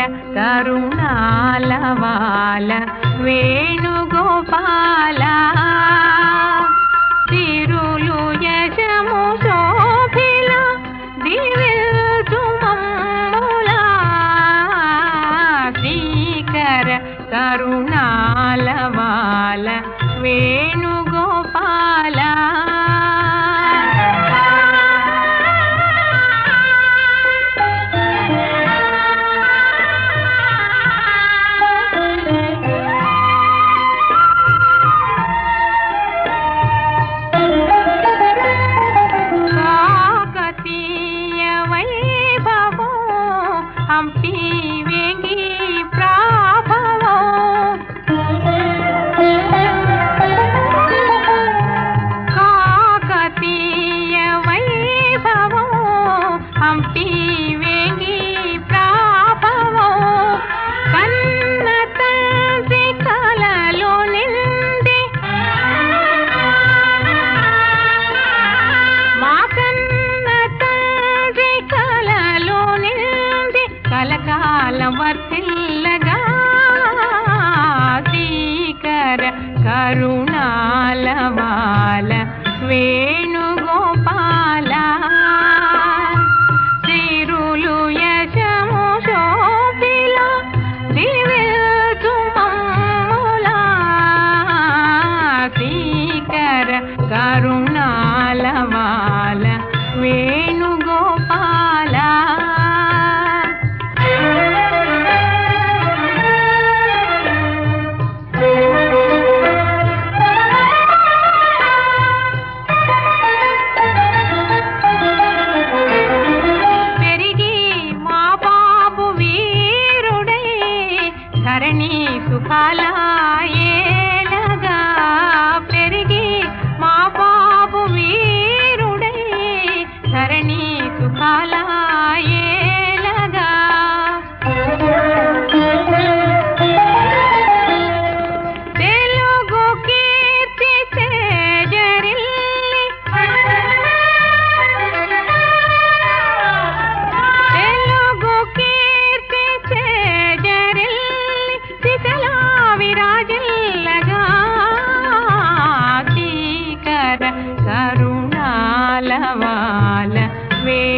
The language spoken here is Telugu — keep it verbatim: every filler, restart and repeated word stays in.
కరుణాలవాల వేణుగోపాల తిరులు యశము శోభిల దివిల్చుమమ్ములా శ్రీకర కరుణాలవాల వేణుగోపాల హంపి వేంగి ప్రాభవో కాకతీయ వైభవో హంపి వేంగి ప్రాభవో కన్న తండ్రి కలలో నింది మా కన్న తండ్రి కలలో నింది కలకాలం వర్తిల్లగా శ్రీకర కరుణాలవాల వేణుగోపాల తిరులు యశము శోభిల దివిల్చుమమ్ములా శ్రీకర కరుణాలవాల వేణుగోపాల ధరణి సుఖాలయేలగా పెరిగి మా బాబు వీరుడై ధరణి సుఖాలయేలగా తెలుగు కీర్తి తేజరిల్లి తెలుగు కీర్తి తేజరిల్లి విరాజిల్లగా శ్రీకర కరుణాలవాల వే